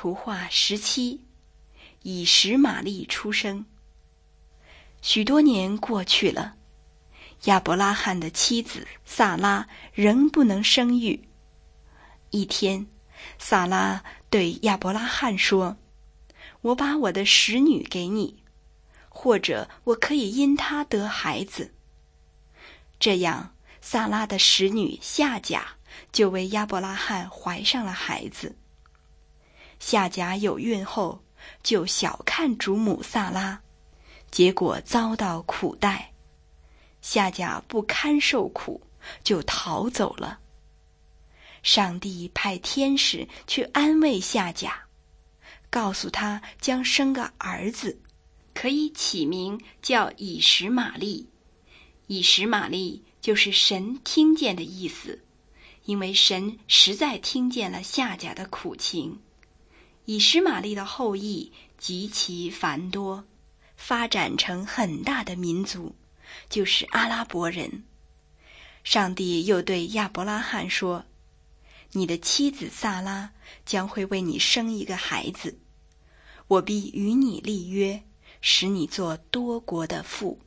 图画17，以实玛利出生。许多年过去了，亚伯拉罕的妻子萨拉仍不能生育。一天，萨拉对亚伯拉罕说：“我把我的使女给你，或者我可以因她得孩子。”这样，萨拉的使女夏甲就为亚伯拉罕怀上了孩子。夏甲有孕后，就小看主母萨拉，结果遭到苦待。夏甲不堪受苦，就逃走了。上帝派天使去安慰夏甲，告诉他将生个儿子，可以起名叫以实玛利。以实玛利就是神听见的意思，因为神实在听见了夏甲的苦情。以实玛利的后裔极其繁多，发展成很大的民族，就是阿拉伯人。上帝又对亚伯拉罕说：“你的妻子萨拉将会为你生一个孩子，我必与你立约，使你做多国的父。”